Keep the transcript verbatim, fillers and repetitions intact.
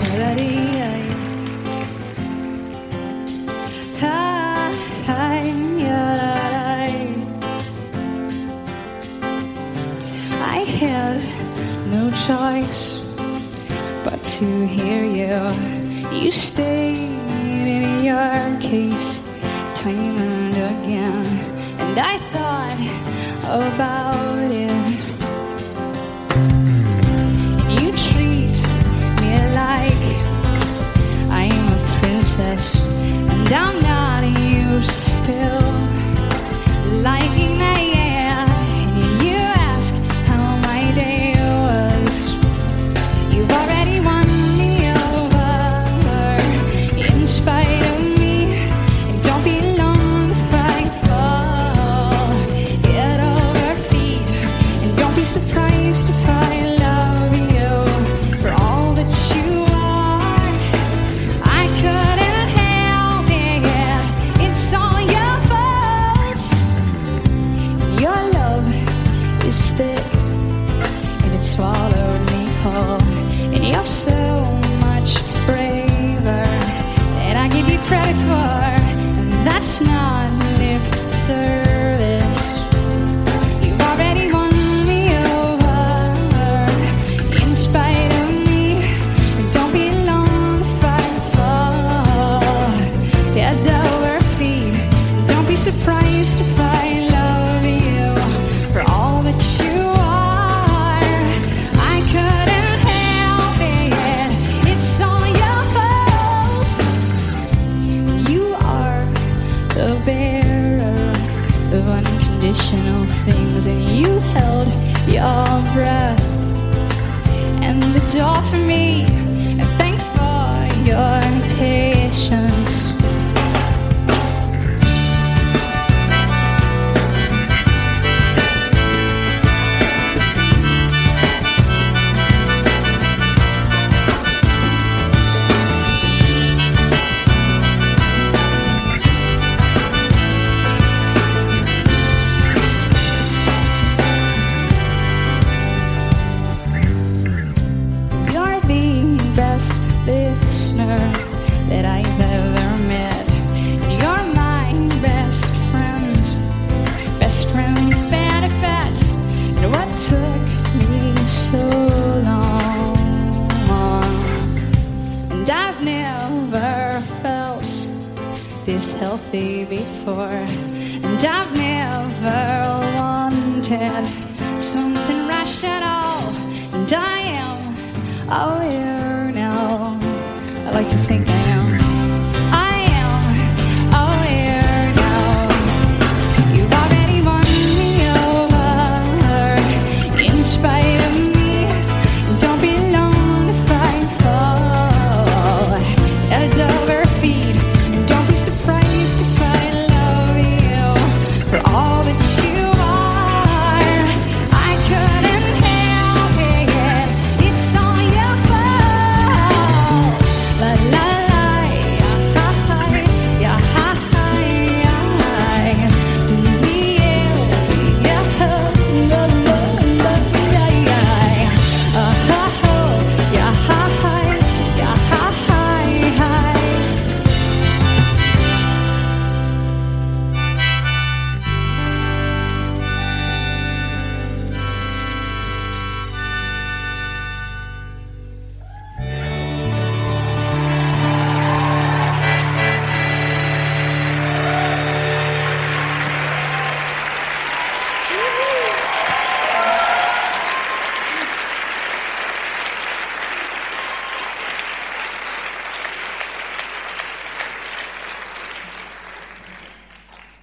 I had no choice but to hear you. You stayed in your case time and again, and I thought about it. You treat me like I'm a princess, and I'm not used to liking that. Swallowed me whole, and you're so much braver than I give you credit for, and that's not lip service. You've already won me over in spite of me. Don't be alone if I fall head over feet. Don't be surprised if I love you for all that you are. Of unconditional things, and you held your breath and the door for me, and thanks for your patience. Listener that I've ever met. You're my best friend, best friend with benefits. And what took me so long? And I've never felt this healthy before, and I've never wanted something rational. And I am aware now. I like to think